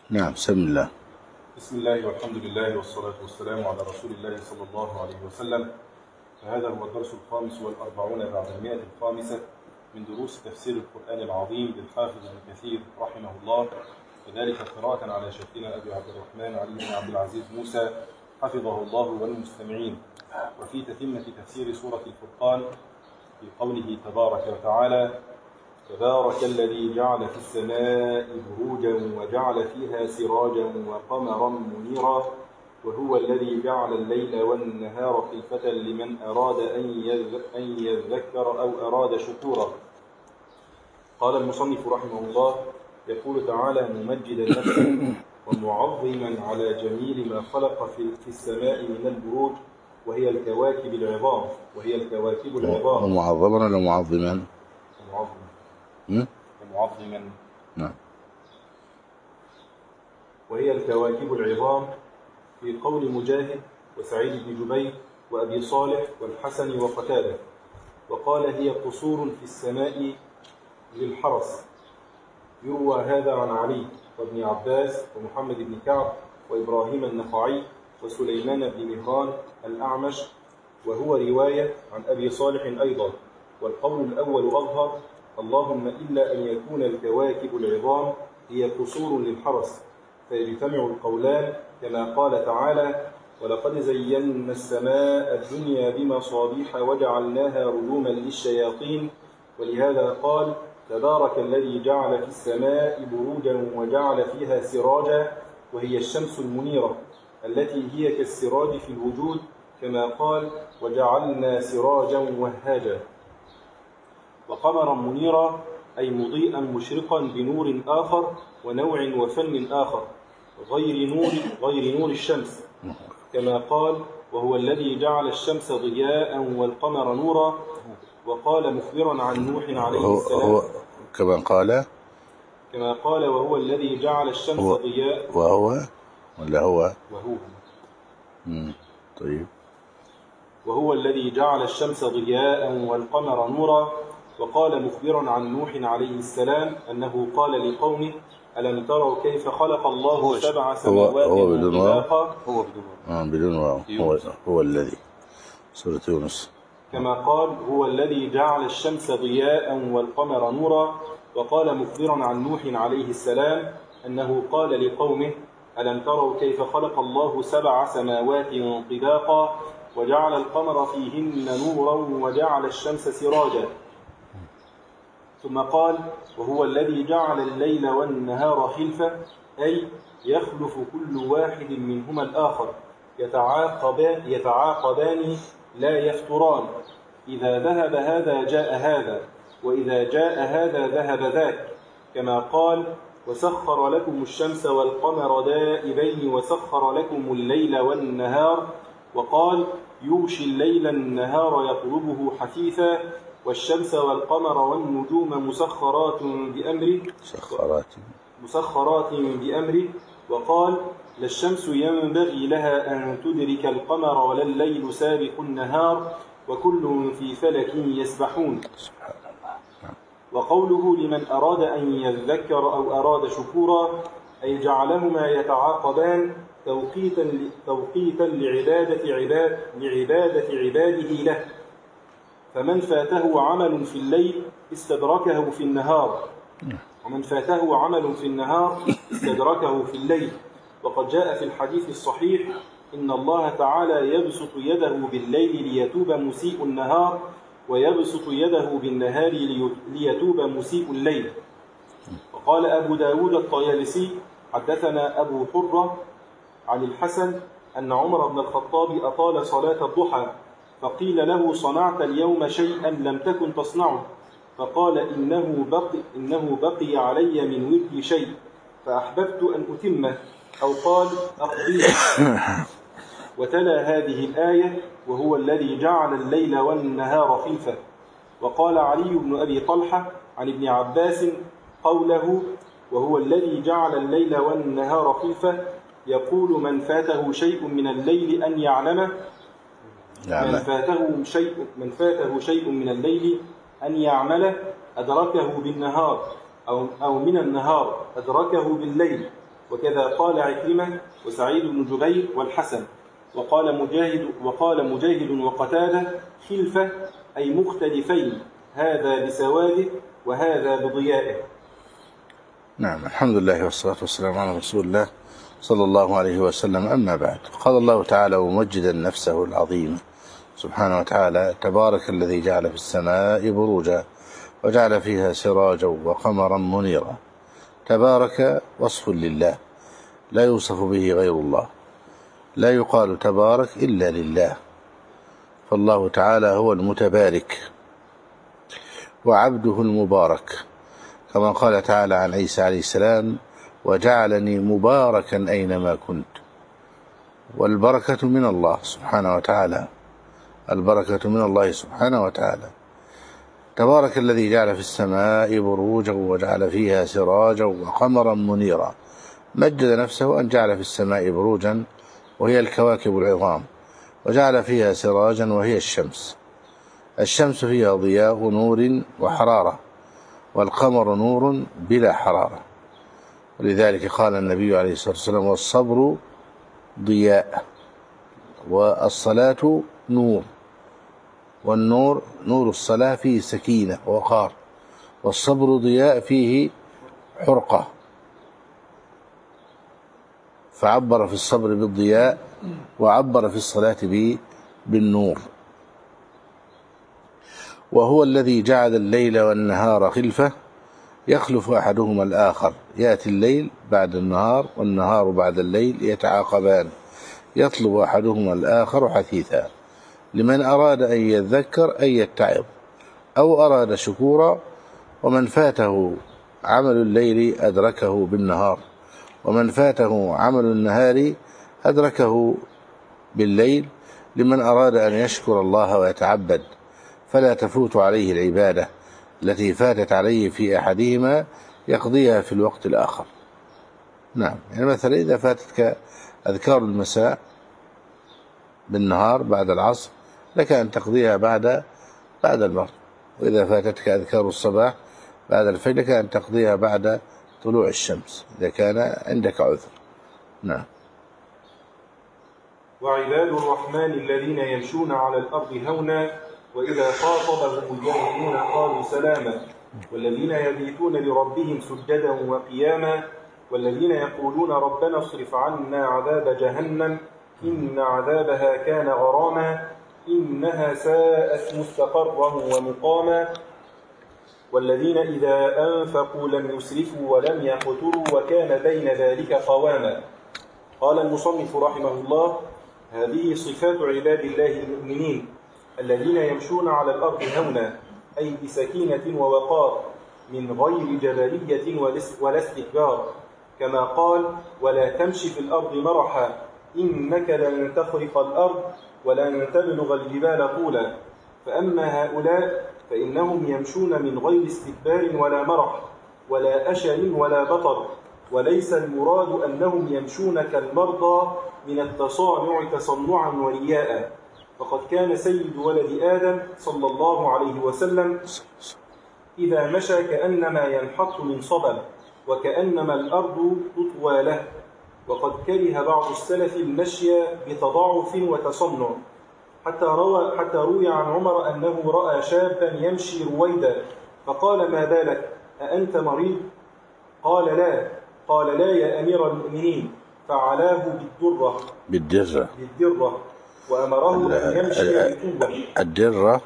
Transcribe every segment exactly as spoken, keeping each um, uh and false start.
نعم. بسم الله. بسم الله والحمد لله والصلاة والسلام على رسول الله صلى الله عليه وسلم. فهذا هو الدرس الخامس والأربعون بعد المئة الخامسة من دروس تفسير القرآن العظيم للحافظ ابن كثير رحمه الله، وذلك قراءة على شيخنا أبي عبد الرحمن علي بن عبد العزيز موسى حفظه الله والمستمعين. وفي تتمة تفسير سورة الفرقان في قوله تبارك وتعالى: تبارك الذي جعل في السماء بروجا وجعل فيها سراجا وقمرا منيرا وهو الذي جعل الليل والنهار خلفة لمن أراد أن يذكر أو أراد شكورا. قال المصنف رحمه الله: يقول تعالى ممجدا نفسه ومعظما على جميل ما خلق في السماء من البروج وهي الكواكب العظام وهي الكواكب العظام ومعظما ولا معظما؟ معظما ومعظما نعم. وهي الكواكب العظام، في قول مجاهد وسعيد بن جبير وأبي صالح والحسن وقتادة. وقال هي قصور في السماء للحرس. يروى هذا عن علي وابن عباس ومحمد بن كعب وإبراهيم النخعي وسليمان بن مهران الأعمش، وهو رواية عن أبي صالح أيضا. والقول الأول أظهر: اللهم إلا أن يكون الكواكب العظام هي قصور للحرس، فيجتمع القولان كما قال تعالى: ولقد زينا السماء الدنيا بمصابيح وجعلناها رجوما للشياطين. ولهذا قال: تبارك الذي جعل في السماء بروجا وجعل فيها سراجا، وهي الشمس المنيرة التي هي كالسراج في الوجود، كما قال: وجعلنا سراجا وهاجا. وقمرا منيرا أي مضيئا مشرقا بنور آخر ونوع وفن آخر غير نور, غير نور الشمس، كما قال: وهو الذي جعل الشمس ضياء والقمر نورا. وقال مخبرا عن نوح عليه السلام هو كما قال كما قال وهو الذي جعل الشمس هو ضياء وهو ولا هو وهو مم. طيب. وهو الذي جعل الشمس ضياء والقمر نورا. وقال مخبرا عن نوح عليه السلام أنه قال لقومه: ألم تروا كيف خلق الله سبع سماوات طباقا. هو بدون واو. بدون واو. هو, هو الذي سورة يونس. كما قال: هو الذي جعل الشمس ضياء والقمر نورا. وقال مخبرا عن نوح عليه السلام أنه قال لقومه: ألم تروا كيف خلق الله سبع سماوات طباقا وجعل القمر فيهن نورا وجعل الشمس سراجا. ثم قال: وهو الذي جعل الليل والنهار خلفة، أي يخلف كل واحد منهما الآخر، يتعاقبان, يتعاقبان لا يفتران، إذا ذهب هذا جاء هذا، وإذا جاء هذا ذهب ذاك، كما قال: وسخر لكم الشمس والقمر دائبين وسخر لكم الليل والنهار. وقال: يغشي الليل النهار يطلبه حثيثا، والشمس والقمر والنجوم مسخرات بأمره مسخرات مسخرات بأمره. وقال: لا الشمس ينبغي لها أن تدرك القمر ولا الليل سابق النهار وكل في فلك يسبحون. وقوله لمن أراد أن يذكر أو أراد شكورا، أي جعلهما يتعاقبان توقيتا توقيتا لعبادة عباد لعبادة عباده له، فمن فاته عمل في الليل استدركه في النهار، ومن فاته عمل في النهار استدركه في الليل. وقد جاء في الحديث الصحيح: إن الله تعالى يبسط يده بالليل ليتوب مسيء النهار، ويبسط يده بالنهار ليتوب مسيء الليل. وقال أبو داود الطيالسي: حدثنا أبو حرة عن الحسن أن عمر بن الخطاب أطال صلاة الضحى، فقيل له: صنعت اليوم شيئا لم تكن تصنعه؟ فقال: إنه بقي, إنه بقي علي من ودي شيء فأحببت أن أتمه، أو قال أقضيه. وتلا هذه الآية: وهو الذي جعل الليل والنهار خلفة. وقال علي بن أبي طلحة عن ابن عباس قوله: وهو الذي جعل الليل والنهار خلفة، يقول: من فاته شيء من الليل أن يعلمه من فاته شيء من فاته شيء من الليل أن يعمله أدركه بالنهار، أو أو من النهار أدركه بالليل، وكذا قال عكرمة وسعيد بن جبير والحسن. وقال مجاهد, وقال مجاهد وقتادة خلفة أي مختلفين، هذا بسواده وهذا بضيائه. نعم، الحمد لله والصلاة والسلام على رسول الله صلى الله عليه وسلم. أما بعد، قال الله تعالى ممجدا نفسه العظيمة سبحانه وتعالى: تبارك الذي جعل في السماء بروجا وجعل فيها سراجا وقمرا منيرا. تبارك وصف لله لا يوصف به غير الله، لا يقال تبارك إلا لله، فالله تعالى هو المتبارك وعبده المبارك، كما قال تعالى عن عيسى عليه السلام: وجعلني مباركا أينما كنت. والبركة من الله سبحانه وتعالى، البركة من الله سبحانه وتعالى. تبارك الذي جعل في السماء بروجا وجعل فيها سراجا وقمرا منيرا. مجد نفسه أن جعل في السماء بروجا وهي الكواكب العظام، وجعل فيها سراجا وهي الشمس. الشمس فيها ضياء نور وحرارة، والقمر نور بلا حرارة. ولذلك قال النبي عليه الصلاة والسلام: والصبر ضياء، والصلاة نور، والنور نور الصلاة فيه سكينة ووقار، والصبر ضياء فيه حرقة. فعبر في الصبر بالضياء، وعبر في الصلاة بالنور. وهو الذي جعل الليل والنهار خلفة، يخلف أحدهما الآخر، يأتي الليل بعد النهار والنهار بعد الليل يتعاقبان، يطلب أحدهما الآخر حثيثا، لمن أراد أن يذكر أن يتعظ أو أراد شكورا. ومن فاته عمل الليل أدركه بالنهار، ومن فاته عمل النهار أدركه بالليل، لمن أراد أن يشكر الله ويتعبد، فلا تفوت عليه العبادة التي فاتت عليه في أحدهما يقضيها في الوقت الآخر. نعم، يعني مثلا إذا فاتتك أذكار المساء بالنهار بعد العصر، لك أن تقضيها بعد بعد المغرب، وإذا فاتتك أذكار الصباح بعد الفجر لك أن تقضيها بعد طلوع الشمس إذا كان عندك عذر. نعم. وعباد الرحمن الذين يمشون على الأرض هونا وإذا خاطبهم الجاهلون قالوا سلاما، والذين يبيتون لربهم سجدا وقياما، والذين يقولون ربنا اصرف عنا عذاب جهنم إن عذابها كان غراما إنها ساءت مستقرا ومقاما، والذين إذا أنفقوا لم يسرفوا ولم يقتروا وكان بين ذلك قواما. قال المصنف رحمه الله: هذه صفات عباد الله المؤمنين الذين يمشون على الأرض هونا، أي بسكينة ووقار، من غير جبلية ولا استكبار، كما قال: ولا تمشي في الأرض مرحا إنك لن تخرق الأرض ولن تبلغ الجبال طولا. فأما هؤلاء فإنهم يمشون من غير استكبار ولا مرح ولا أشر ولا بطر، وليس المراد أنهم يمشون كالمرضى من التصانع تصنعا ورياء. فقد كان سيد ولد آدم صلى الله عليه وسلم إذا مشى كأنما ينحط من صبا، وكأنما الأرض تطوى له. وقد كره بعض السلف المشي بتضاعف وتصنع، حتى روى, حتى روي عن عمر أنه رأى شابا يمشي رويدا فقال: ما بالك، أأنت مريض؟ قال: لا. قال: لا يا أمير المؤمنين، فعلاه بالدرة بالدرة بالدرة وأمره أن يمشي بقوة. الدرة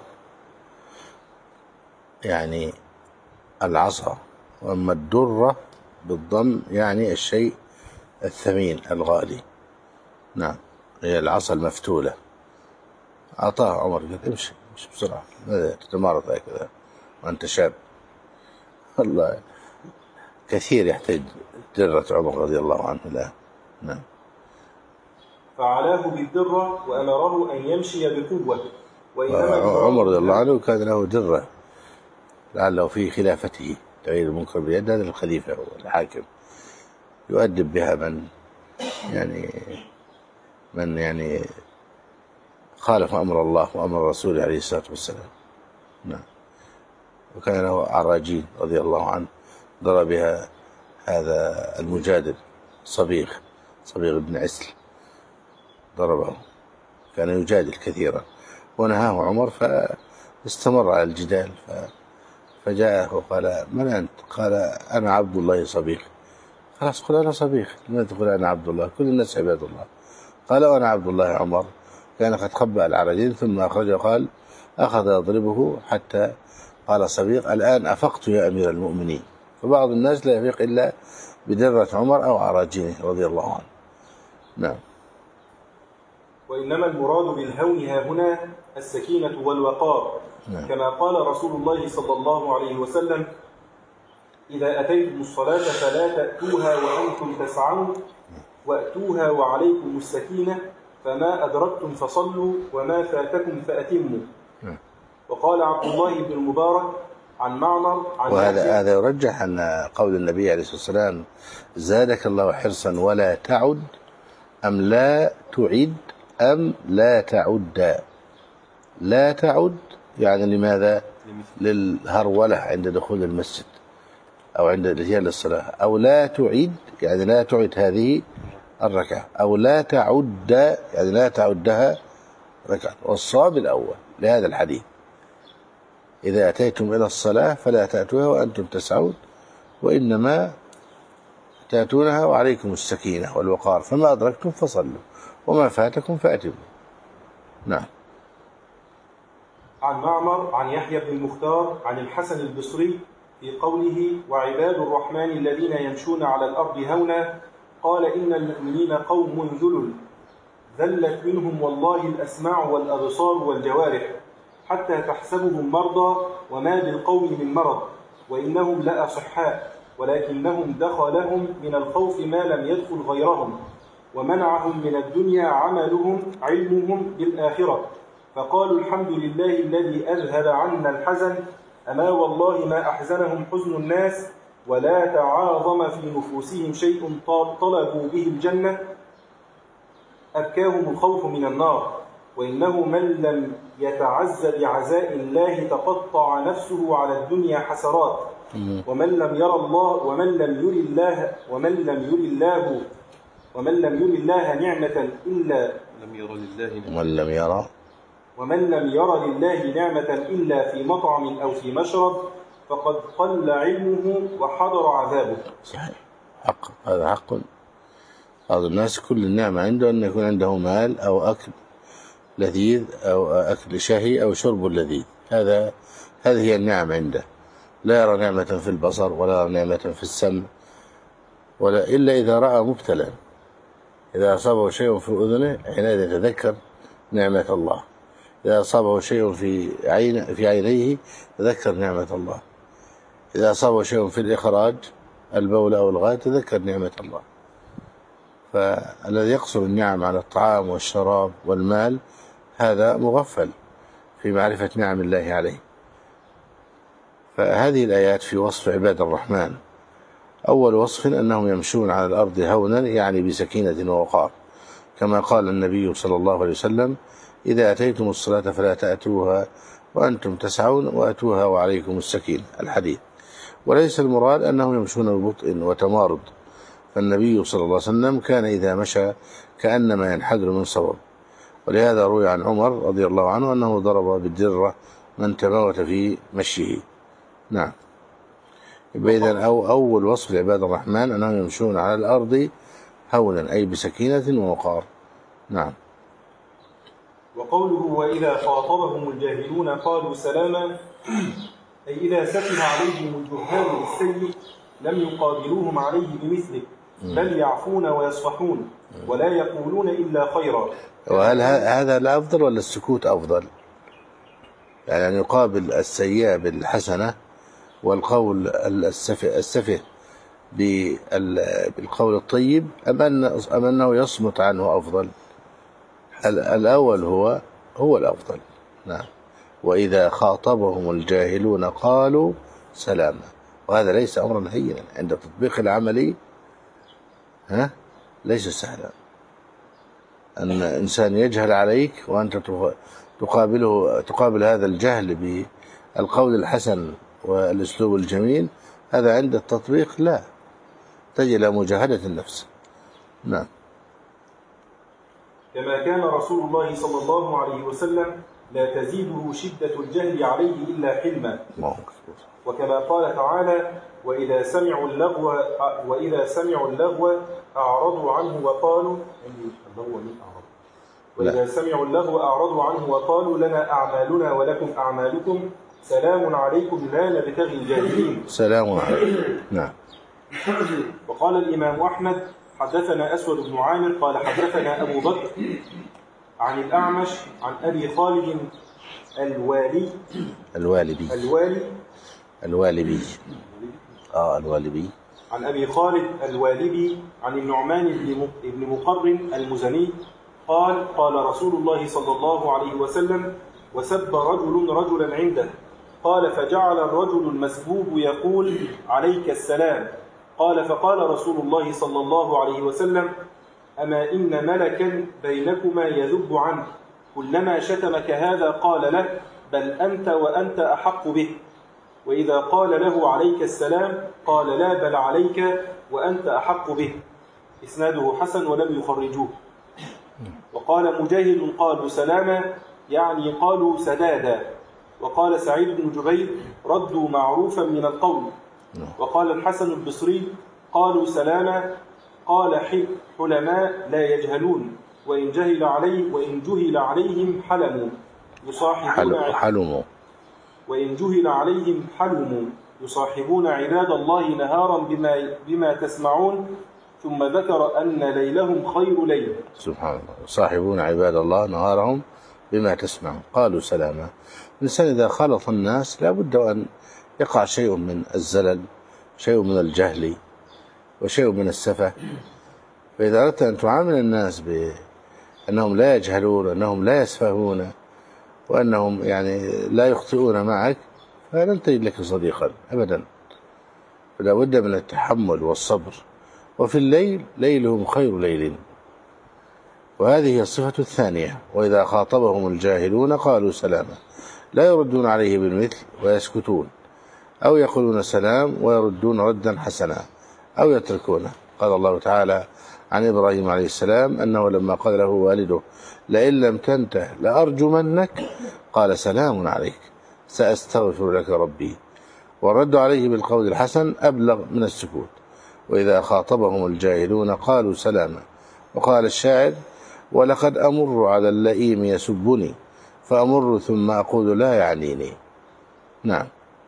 يعني العصا، وأما الدرة بالضم يعني الشيء الثمين الغالي. نعم، هي العصا المفتولة. أعطاه عمر قال: امشي امشي بسرعة، ماذا تتمارض هكذا وأنت شاب؟ والله كثير يحتاج درة عمر رضي الله عنه. لا. نعم. فعلاه بالدرة وأمره أن يمشي بقوة. عمر رضي الله عنه كان له درة لعله في خلافته تغيير المنكر بيد، هذا الخليفة والحاكم يؤدب بها من يعني من يعني خالف أمر الله وأمر رسوله عليه الصلاة والسلام. نعم. وكان له عراجين رضي الله عنه ضرب بها هذا المجادل صبيغ صبيغ بن عسل ضربه، كان يجادل كثيرا ونهاه عمر فاستمر على الجدال، فجاءه وقال: من أنت؟ قال: أنا عبد الله صبيغ. خلاص قل أنا صبيغ، لماذا تقول أنا عبد الله؟ كل الناس عباد الله. قال: وأنا عبد الله عمر. كان قد خبأ العرجين ثم أخرجه وقال: أخذ يضربه حتى قال صبيغ: الآن أفقت يا أمير المؤمنين. فبعض الناس لا يفيق إلا بدرة عمر أو عراجينه رضي الله عنه. نعم. وإنما المراد بالهون ها هنا السكينة والوقار، نعم. كما قال رسول الله صلى الله عليه وسلم: إذا أتيتم الصلاة فلا تأتوها وأنتم تسعون، وأتوها وعليكم السكينة، فما أدركتم فصلوا وما فاتكم فأتموا. نعم. وقال عبد الله بن المبارك عن معمر عن وهذا هذا يرجح أن قول النبي عليه الصلاة والسلام: زادك الله حرصا ولا تعد، أم لا تعد، أم لا تعد. لا تعد يعني لماذا؟ للهرولة عند دخول المسجد أو عند الاتيان للصلاة. أو لا تعد يعني لا تعد هذه الركعة، أو لا تعد يعني لا تعدها ركعة. والصواب الأول لهذا الحديث: إذا أتيتم إلى الصلاة فلا تأتوها وأنتم تسعون، وإنما تأتونها وعليكم السكينة والوقار، فما أدركتم فصلوا وما فاتكم فأتموا. نعم. عن معمر عن يحيى بن المختار عن الحسن البصري في قوله: وعباد الرحمن الذين يمشون على الأرض هونا، قال: إن المؤمنين قوم ذلل ذلت منهم والله الأسماع والأبصار والجوارح، حتى تحسبهم مرضى وما بالقوم من مرض، وإنهم لأصحاء، ولكنهم دخلهم من الخوف ما لم يدخل غيرهم، ومنعهم من الدنيا عملهم علمهم بالآخرة، فقالوا: الحمد لله الذي أذهب عنا الحزن، أما والله ما أحزنهم حزن الناس، ولا تعاظم في نفوسهم شيء طلبوا به الجنة أبكاهم الخوف من النار، وإنه من لم يتعز بعزاء الله تقطع نفسه على الدنيا حسرات، ومن لم يرى الله ومن لم يري الله ومن لم يري الله ومن لم يري الله نعمة إلا لم يرى لله ومن لم يرى ومن لم يرى لله نعمة إلا في مطعم أو في مشرب فقد قل علمه وحضر عذابه. صحيح، حق، هذا حق. بعض الناس كل النعمة عنده أن يكون عنده مال أو أكل لذيذ أو أكل شهي أو شرب لذيذ، هذا هذه هي النعم عنده. لا يرى نعمة في البصر ولا يرى نعمة في السمع، ولا إلا إذا رأى مبتلا، إذا أصابه شيء في أذنه حينئذ يتذكر نعمة الله، إذا أصابه شيء في عين في عينيه تذكر نعمة الله، إذا أصابه شيء في الإخراج البول أو الغائط تذكر نعمة الله. فالذي يقصر النعم على الطعام والشراب والمال هذا مغفل في معرفة نعم الله عليه. فهذه الآيات في وصف عباد الرحمن: أول وصف أنهم يمشون على الأرض هونا، يعني بسكينة ووقار، كما قال النبي صلى الله عليه وسلم: إذا أتيتم الصلاة فلا تأتوها وأنتم تسعون وأتوها وعليكم السكينة، الحديث. وليس المراد أنهم يمشون ببطء وتمارض، فالنبي صلى الله عليه وسلم كان إذا مشى كأنما ينحدر من صوب، ولهذا روي عن عمر رضي الله عنه أنه ضرب بالدرة من تموت في مشيه. نعم. إذن أو أول وصف لعباد الرحمن أنهم يمشون على الأرض هونا، أي بسكينة ووقار. نعم. وقوله: وإذا خاطبهم الجاهلون قالوا سلاما، أي إذا سكن عليهم الجهال بالسيء لم يقابلوهم عليه بمثله، بل يعفون ويصفحون ولا يقولون إلا خيرا. وهل هذا الأفضل ولا السكوت أفضل؟ يعني أن يقابل السيئة بالحسنة والقول السفه, السفه بالقول الطيب، أم أنه يصمت عنه أفضل؟ الأول هو هو الأفضل. نعم. وإذا خاطبهم الجاهلون قالوا سلاما، وهذا ليس أمرا هينا عند تطبيق العملي، ها ليس سهلا أن إنسان يجهل عليك وأنت تقابله تقابل هذا الجهل بالقول الحسن والأسلوب الجميل، هذا عند التطبيق لا تجي إلى مجاهدة النفس. نعم. كما كان رسول الله صلى الله عليه وسلم لا تزيده شدة الجهل عليه إلا حلما. وكما قال تعالى: وإذا سمعوا اللغو وإذا سمعوا اللغو أعرضوا عنه وقالوا وإذا سمعوا اللغو أعرضوا عنه وقالوا لنا أعمالنا ولكم أعمالكم سلام عليكم لا نبتغي الجاهلين. سلام عليكم. نعم. وقال الإمام أحمد: حدثنا أسود بن عامر قال حدثنا أبو بكر عن الأعمش عن أبي خالد الوالي الوالبي الوالي الوالبي آه الوالبي عن أبي خالد الوالبي عن النعمان بن مقرن المزني قال: قال رسول الله صلى الله عليه وسلم: وسب رجل رجلا عنده، قال: فجعل الرجل المسبوب يقول: عليك السلام. قال: فقال رسول الله صلى الله عليه وسلم: أما إن ملكا بينكما يذب عنك، كلما شتمك هذا قال له: بل أنت وأنت أحق به. وإذا قال له: عليك السلام، قال: لا بل عليك وأنت أحق به. إسناده حسن ولم يخرجوه. وقال مجاهد: قالوا سلاما يعني قالوا سدادا. وقال سعيد بن جبير: ردوا معروفا من القول. وقال الحسن البصري: قالوا سلاما قال حلماء لا يجهلون، وإن جهل عليه وإن جهل عليهم حلموا يصاحبون حلموا وإن جهل عليهم حلموا يصاحبون عباد الله نهارا بما بما تسمعون، ثم ذكر أن ليلهم خير ليل. سبحان الله. يصاحبون عباد الله نهارهم بما تسمعون. قالوا سلاما. الإنسان إذا خالط الناس لا بد أن يقع شيء من الزلل، شيء من الجهل، وشيء من السفة. فإذا أردت أن تعامل الناس بأنهم لا يجهلون وأنهم لا يسفهون وأنهم يعني لا يخطئون معك، فلن تجد لك صديقا أبدا. فلا بد من التحمل والصبر. وفي الليل ليلهم خير ليل، وهذه هي الصفة الثانية. وإذا خاطبهم الجاهلون قالوا سلاما، لا يردون عليه بالمثل ويسكتون، أو يقولون سلام ويردون ردا حسنا، أو يتركونه. قال الله تعالى عن إبراهيم عليه السلام أنه لما قال له والده: لئن لم تنته لأرجمنك، قال: سلام عليك سأستغفر لك ربي. والرد عليه بالقول الحسن أبلغ من السكوت. وإذا خاطبهم الجاهلون قالوا سلاما. وقال الشاعر: ولقد أمر على اللئيم يسبني، فأمر ثم أقول لا يعنيني. نعم.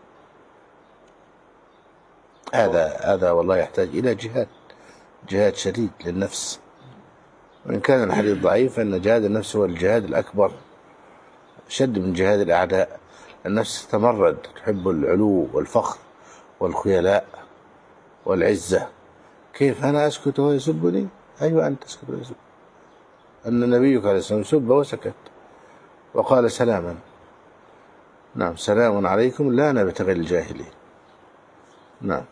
هذا هذا والله يحتاج إلى جهاد جهاد شديد للنفس. وإن كان الحديث ضعيف فإن جهاد النفس هو الجهاد الأكبر، شد من جهاد الأعداء. النفس تمرد، تحب العلو والفخر والخيلاء والعزة. كيف أنا أسكت وهو يسبني؟ أيوة أنت تسكت وهو يسبني. أن نبيك عليه السلام سب وسكت وقال سلاما. نعم. سلام عليكم لا نبتغي الجاهلين. نعم.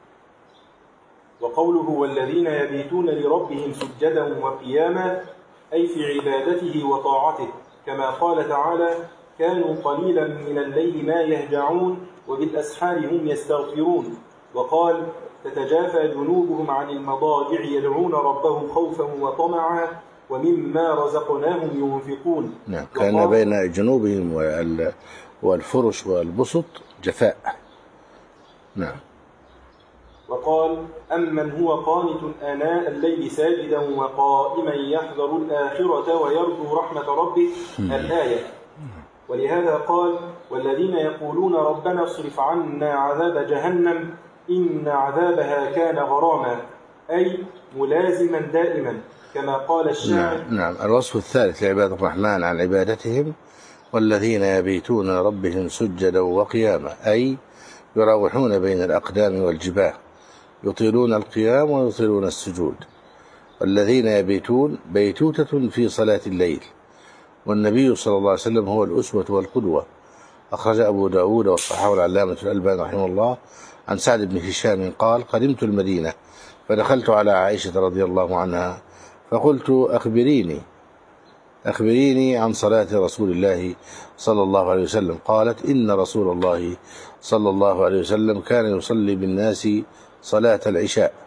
وقوله: والذين يبيتون لربهم سجدا وقياما، أي في عبادته وطاعته، كما قال تعالى: كانوا قليلا من الليل ما يهجعون وبالأسحار هم يستغفرون. وقال: تتجافى جنوبهم عن المضاجع يدعون ربهم خوفا وطمعا ومما رزقناهم ينفقون. نعم. كان بين جنوبهم والفرش والبسط جفاء. نعم. وقال: أمن هو قانت آناء الليل ساجدا وقائما يحذر الآخرة ويرجو رحمة ربه، الآية. ولهذا قال: والذين يقولون ربنا اصرف عنا عذاب جهنم إن عذابها كان غراما، أي ملازما دائما، كما قال الشاعر. نعم. نعم. الوصف الثالث لعباد الرحمن عن عبادتهم: والذين يبيتون ربهم سجدا وقياما، أي يراوحون بين الأقدام والجباه، يطيلون القيام ويطيلون السجود. والذين يبيتون بيتوتة في صلاة الليل. والنبي صلى الله عليه وسلم هو الأسوة والقدوة. أخرج أبو داود والصحاح العلامة الألباني رحمه الله عن سعد بن هشام قال: قدمت المدينة فدخلت على عائشة رضي الله عنها فقلت: أخبريني أخبريني عن صلاة رسول الله صلى الله عليه وسلم. قالت: إن رسول الله صلى الله عليه وسلم كان يصلي بالناس صلاة العشاء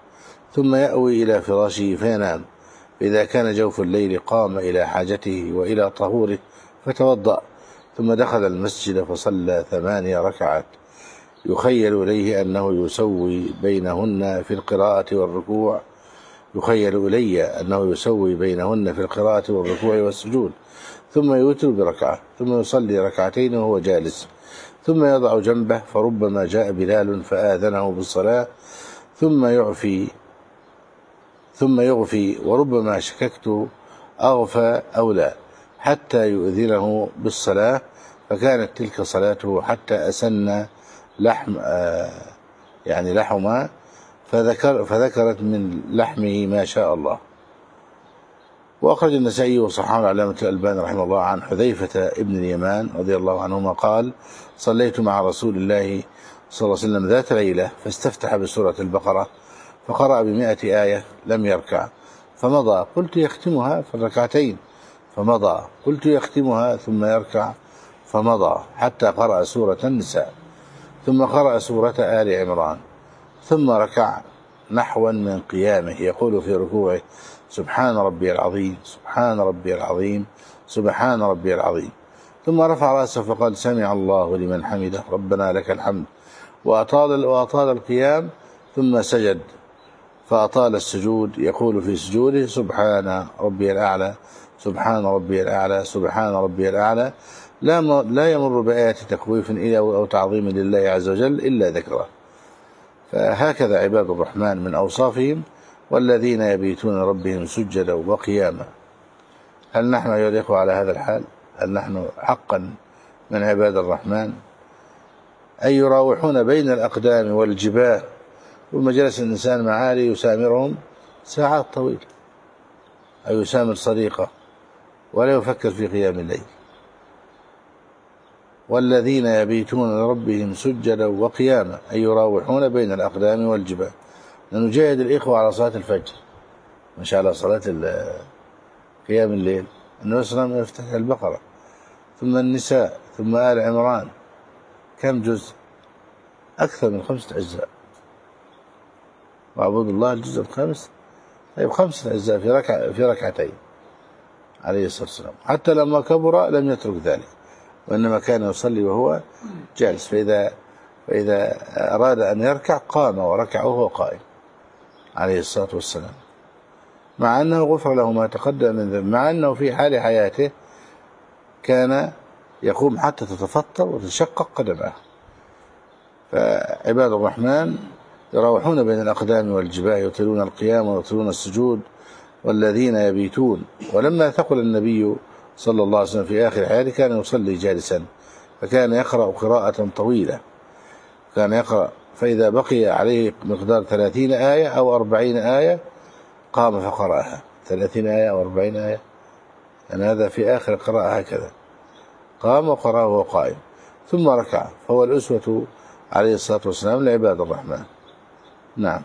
ثم يأوي إلى فراشه فينام. إذا كان جوف الليل قام إلى حاجته وإلى طهوره فتوضأ، ثم دخل المسجد فصلى ثماني ركعات يخيل إليه أنه يسوي بينهن في القراءة والركوع يخيل إلي أنه يسوي بينهن في القراءة والركوع والسجود، ثم يوتر بركعة، ثم يصلي ركعتين وهو جالس، ثم يضع جنبه فربما جاء بلال فآذنه بالصلاة ثم يعفي ثم يغفي، وربما شككت أغفى أو لا حتى يؤذنه بالصلاة، فكانت تلك صلاته حتى أسن لحم آه يعني لحما، فذكر فذكرت من لحمه ما شاء الله. وأخرج النسائي وصححه العلامة الألباني رحمه الله عن حذيفة ابن اليمان رضي الله عنهما قال: صليت مع رسول الله صلى الله عليه وسلم ذات ليلة فاستفتح بسورة البقرة فقرأ بمئة آية لم يركع، فمضى قلت يختمها في الركعتين، فمضى قلت يختمها ثم يركع، فمضى حتى قرأ سورة النساء، ثم قرأ سورة آل عمران، ثم ركع نحوا من قيامه يقول في ركوعه: سبحان ربي العظيم سبحان ربي العظيم سبحان ربي العظيم، ثم رفع رأسه فقال: سمع الله لمن حمده ربنا لك الحمد، وأطال, وأطال القيام، ثم سجد فأطال السجود يقول في سجوده: سبحان ربي الأعلى سبحان ربي الأعلى سبحان ربي الأعلى، لا لا يمر بآية تخويف أو تعظيم لله عز وجل إلا ذكره. فهكذا عباد الرحمن من أوصافهم: والذين يبيتون ربهم سجدا وقياما. هل نحن أيها الإخوة على هذا الحال؟ هل نحن حقا من عباد الرحمن؟ أي يراوحون بين الأقدام والجباه، ومجلس الإنسان معالي يسامرهم ساعات طويلة، أو يسامر صديقه ولا يفكر في قيام الليل. والذين يبيتون لربهم سجدا وقياما، أي يراوحون بين الأقدام والجباه. نجاهد الإخوة على صلاة الفجر، مش على صلاة قيام الليل. النبي صلى الله عليه وسلم يفتح البقرة، ثم النساء، ثم آل عمران، كم جزء؟ أكثر من خمسة أجزاء. وعبود الله الجزء الخامس، طيب خمسة أجزاء في ركعة في ركعتين عليه الصلاة والسلام. حتى لما كبر لم يترك ذلك، وإنما كان يصلي وهو جالس، فإذا فإذا أراد أن يركع قام وركع وهو قائم عليه الصلاة والسلام، مع أنه غفر له ما تقدم من ذنب، مع أنه في حال حياته كان يقوم حتى تتفطر وتشقق قدمه. فعباد الرحمن يراوحون بين الأقدام والجباه، يطيلون القيام ويطيلون السجود. والذين يبيتون، ولما ثقل النبي صلى الله عليه وسلم في آخر حياته كان يصلي جالسا، فكان يقرأ قراءة طويلة، كان يقرأ فإذا بقي عليه مقدار ثلاثين آية أو أربعين آية قام فقرأها، ثلاثين آية أو أربعين آية، يعني هذا في آخر قراءة هكذا، قام وقرأه وهو قائم، ثم ركع، فهو الأسوة عليه الصلاة والسلام لعباد الرحمن. نعم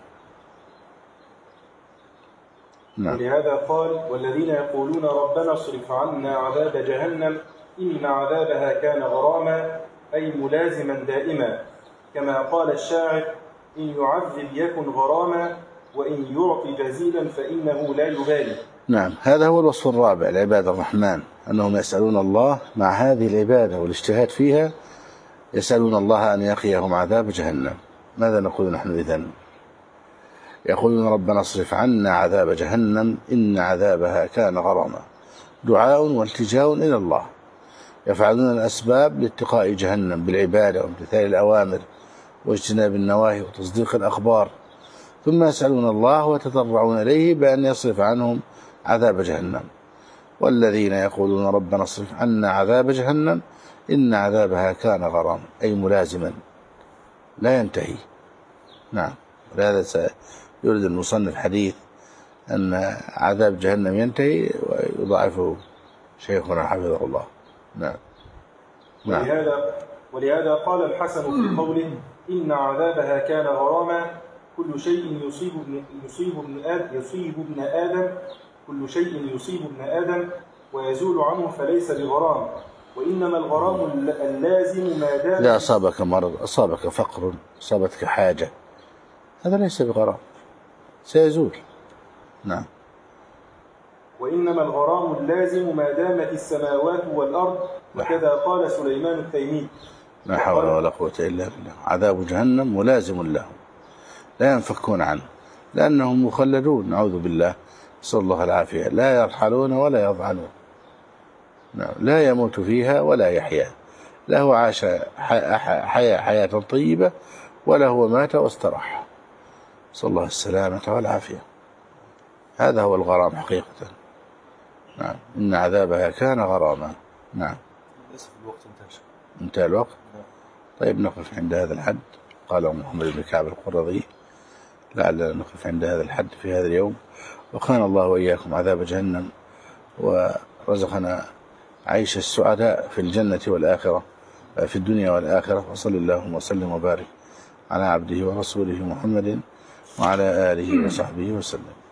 نعم. ولهذا قال: والذين يقولون ربنا اصرف عنا عذاب جهنم إن عذابها كان غراما، أي ملازما دائما، كما قال الشاعر: إن يعذب يكن غراما، وإن يعطي جزيلا فإنه لا يبالي. نعم، هذا هو الوصف الرابع لعباد الرحمن، أنهم يسألون الله مع هذه العبادة والاجتهاد فيها، يسألون الله أن يقيهم عذاب جهنم. ماذا نقول نحن إذن؟ يقولون ربنا اصرف عنا عذاب جهنم إن عذابها كان غراما، دعاء والتجاء إلى الله، يفعلون الأسباب لاتقاء جهنم بالعبادة وامتثال الأوامر واجتناب النواهي وتصديق الأخبار، ثم يسألون الله ويتضرعون إليه بأن يصرف عنهم عذاب جهنم. والذين يقولون ربنا اصرف عنا عذاب جهنم إن عذابها كان غراما، أي ملازما لا ينتهي. نعم، ولهذا يريد المصنف حديث أن عذاب جهنم ينتهي ويضاعفه شيخنا حفظه الله. نعم. نعم. ولهذا, ولهذا قال الحسن في قوله: إن عذابها كان غراما، كل شيء يصيب ابن, يصيب ابن آدم يصيب ابن آدم كل شيء يصيب ابن آدم ويزول عنه فليس بغرام، وإنما الغرام اللازم ما دام. إذا أصابك مرض، أصابك فقر، أصابتك حاجة، هذا ليس بغرام. سيزول. نعم. وإنما الغرام اللازم ما دامت السماوات والأرض، وكذا قال سليمان التيمي. لا حول ولا قوة إلا بالله. عذاب جهنم ملازم لهم لا ينفكون عنه، لأنهم مخلدون نعوذ بالله، نسأل الله العافية، لا يرحلون ولا يضعنون، لا يموت فيها ولا يحيا، لا هو عاش حياة حياة طيبة ولا هو مات واستراح، نسأل الله السلامة والعافية. هذا هو الغرام حقيقة. نعم. إن عذابها كان غراما. نعم. للأسف الوقت انتهى. انتهى الوقت. طيب نقف عند هذا الحد. قال محمد بن كعب القرظي: لعلنا نقف عند هذا الحد في هذا اليوم، وقال الله وإياكم عذاب جهنم، ورزقنا عيش السعداء في الجنة والآخرة، في الدنيا والآخرة. وصلى اللهم وسلم وبارك على عبده ورسوله محمد وعلى آله وصحبه وسلم.